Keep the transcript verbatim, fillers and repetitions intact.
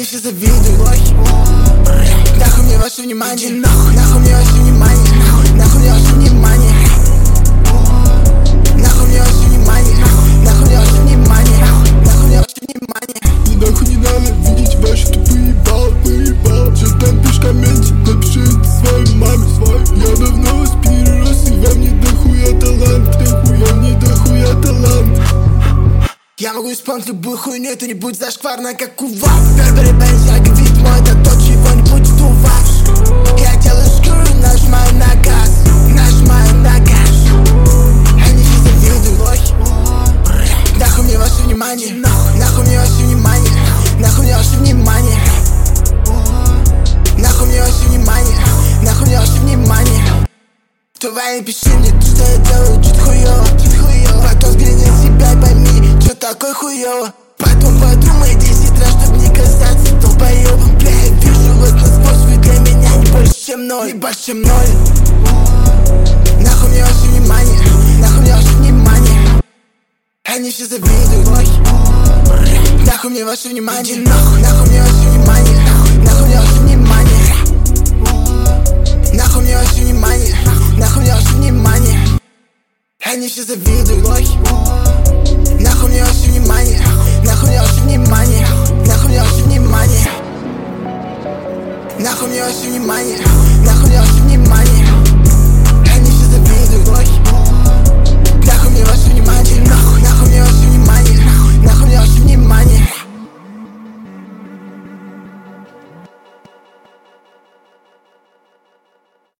Они все завидуют, лохи. Нахуй мне ваше внимание, нахуй, нахуй мне ваше внимание, нахуй, нахуй мне ваше внимание. Нахуй мне ваше внимание, нахуй мне ваше внимание, нахуй мне ваше внимание. Мне нахуй не надо видеть ваши тупые ебалы, поебал. Что там пишешь в комменте, напиши это своей маме, своей. Я давно вас перерос, и вам не дохуя талант, дохуя мне дохуя талант. Я могу исполнить любую хуйню, это не будет зашкварно, как у вас. Бербери Бенз, я говорит мой, это то, чего не будет у вас. Я делаю скрю, нажимаю на газ, нажимаю на газ. Они все завидуют, лохи. Нахуй мне ваше внимание, нахуй мне ваше внимание, нахуй мне ваше внимание. Нахуй мне ваше внимание, нахуй мне ваше внимание. Давай напиши мне то, что я делаю чуть хуёво, чуть хуёво. Потом взгляни на себя и пойми, что такое хуёво. Потом подумай десять раз, чтоб не казаться долбоёбом. Бля, я вижу вас насквозь, вы для меня не больше, чем ноль, не больше, чем ноль. Нахуй мне ваше внимание, нахуй мне ваше внимание. Они все завидуют, лохи. Нахуй мне ваше внимание, нахуй, нахуй мне ваше внимание, нахуй мне ваше внимание. Нахуй мне ваше внимание, нахуй мне ваше внимание. Они все завидуют, лохи. Нахуй мне ваше внимание, нахуй мне ваше внимание, нахуй мне ваше внимание. Нахуй мне ваше внимание, нахуй мне ваше внимание.